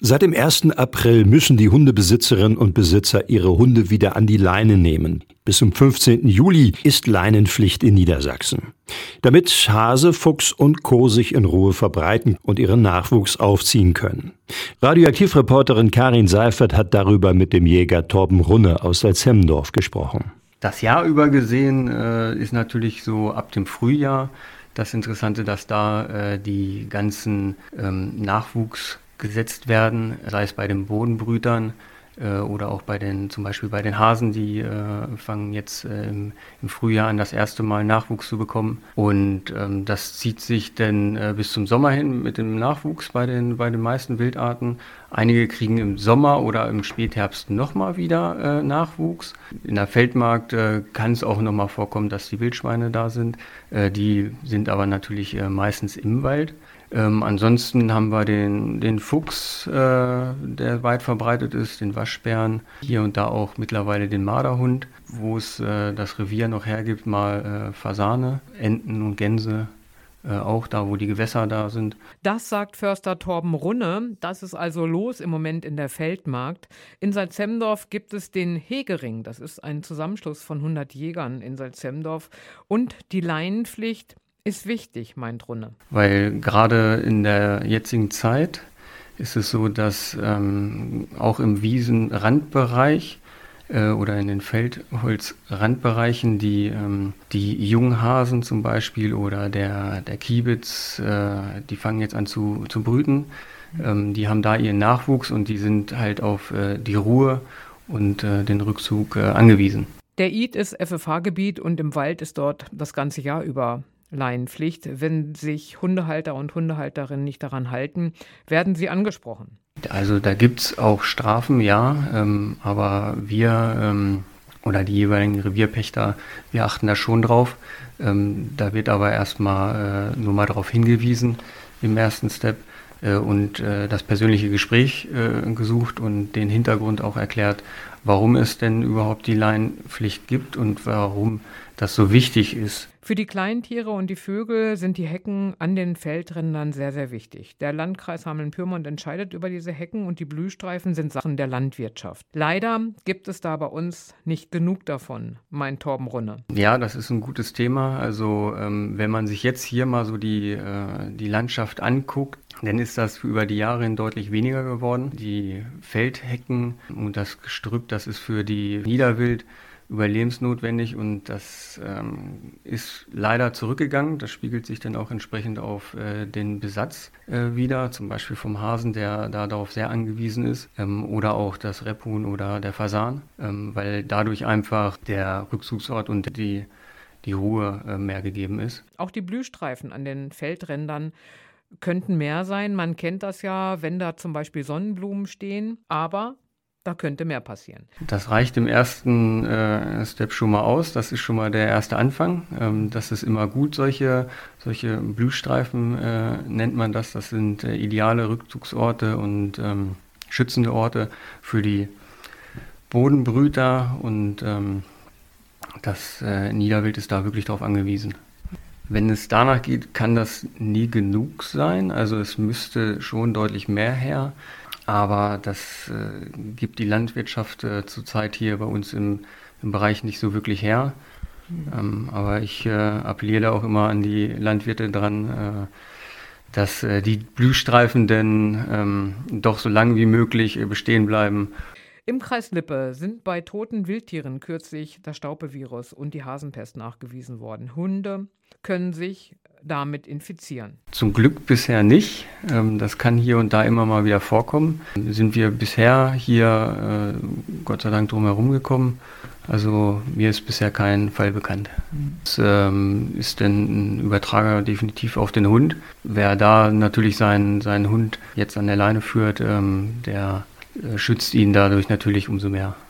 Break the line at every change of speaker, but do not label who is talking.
Seit dem 1. April müssen die Hundebesitzerinnen und Besitzer ihre Hunde wieder an die Leine nehmen. Bis zum 15. Juli ist Leinenpflicht in Niedersachsen. Damit Hase, Fuchs und Co. sich in Ruhe verbreiten und ihren Nachwuchs aufziehen können. Radioaktivreporterin Karin Seifert hat darüber mit dem Jäger Torben Runne aus Salzhemmendorf gesprochen.
Das Jahr über gesehen ist natürlich so ab dem Frühjahr das Interessante, dass da die ganzen Nachwuchs gesetzt werden, sei es bei den Bodenbrütern oder auch zum Beispiel bei den Hasen, die fangen jetzt im Frühjahr an, das erste Mal Nachwuchs zu bekommen. Und das zieht sich dann bis zum Sommer hin mit dem Nachwuchs bei den meisten Wildarten. Einige kriegen im Sommer oder im Spätherbst nochmal wieder Nachwuchs. In der Feldmarkt kann es auch nochmal vorkommen, dass die Wildschweine da sind. Die sind aber natürlich meistens im Wald. Ansonsten haben wir den Fuchs, der weit verbreitet ist, den Waschbären, hier und da auch mittlerweile den Marderhund, wo es das Revier noch hergibt, mal Fasane, Enten und Gänse, auch da, wo die Gewässer da sind.
Das sagt Förster Torben Runne. Das ist also los im Moment in der Feldmarkt. In Salzhemmendorf gibt es den Hegering. Das ist ein Zusammenschluss von 100 Jägern in Salzhemmendorf. Und die Leinenpflicht ist wichtig, meint Runne.
Weil gerade in der jetzigen Zeit ist es so, dass auch im Wiesenrandbereich oder in den Feldholzrandbereichen die Junghasen zum Beispiel oder der Kiebitz, die fangen jetzt an zu brüten. Die haben da ihren Nachwuchs und die sind halt auf die Ruhe und den Rückzug angewiesen.
Der Id ist FFH-Gebiet und im Wald ist dort das ganze Jahr über Leinenpflicht. Wenn sich Hundehalter und Hundehalterinnen nicht daran halten, werden sie angesprochen.
Also da gibt es auch Strafen, ja, aber wir oder die jeweiligen Revierpächter, wir achten da schon drauf. Da wird aber erstmal nur mal darauf hingewiesen im ersten Step und das persönliche Gespräch gesucht und den Hintergrund auch erklärt, warum es denn überhaupt die Leinenpflicht gibt und warum das so wichtig ist.
Für die Kleintiere und die Vögel sind die Hecken an den Feldrändern sehr, sehr wichtig. Der Landkreis Hameln-Pyrmont entscheidet über diese Hecken und die Blühstreifen sind Sachen der Landwirtschaft. Leider gibt es da bei uns nicht genug davon, meint Torben Runne.
Ja, das ist ein gutes Thema. Also wenn man sich jetzt hier mal so die Landschaft anguckt, dann ist das über die Jahre hin deutlich weniger geworden. Die Feldhecken und das Gestrüpp, das ist für die Niederwild überlebensnotwendig und das ist leider zurückgegangen. Das spiegelt sich dann auch entsprechend auf den Besatz wieder, zum Beispiel vom Hasen, der da darauf sehr angewiesen ist, oder auch das Rebhuhn oder der Fasan, weil dadurch einfach der Rückzugsort und die Ruhe mehr gegeben ist.
Auch die Blühstreifen an den Feldrändern könnten mehr sein. Man kennt das ja, wenn da zum Beispiel Sonnenblumen stehen, aber da könnte mehr passieren.
Das reicht im ersten Step schon mal aus. Das ist schon mal der erste Anfang. Das ist immer gut, solche Blühstreifen nennt man das. Das sind ideale Rückzugsorte und schützende Orte für die Bodenbrüter und das Niederwild ist da wirklich darauf angewiesen. Wenn es danach geht, kann das nie genug sein. Also es müsste schon deutlich mehr her. Aber das gibt die Landwirtschaft zurzeit hier bei uns im Bereich nicht so wirklich her. Aber ich appelliere da auch immer an die Landwirte dran, dass die Blühstreifen denn doch so lange wie möglich bestehen bleiben.
Im Kreis Lippe sind bei toten Wildtieren kürzlich das Staupevirus und die Hasenpest nachgewiesen worden. Hunde können sich damit infizieren.
Zum Glück bisher nicht. Das kann hier und da immer mal wieder vorkommen. Sind wir bisher hier Gott sei Dank drum herum gekommen. Also mir ist bisher kein Fall bekannt. Es ist denn ein Übertrager definitiv auf den Hund. Wer da natürlich seinen Hund jetzt an der Leine führt, der schützt ihn dadurch natürlich umso mehr.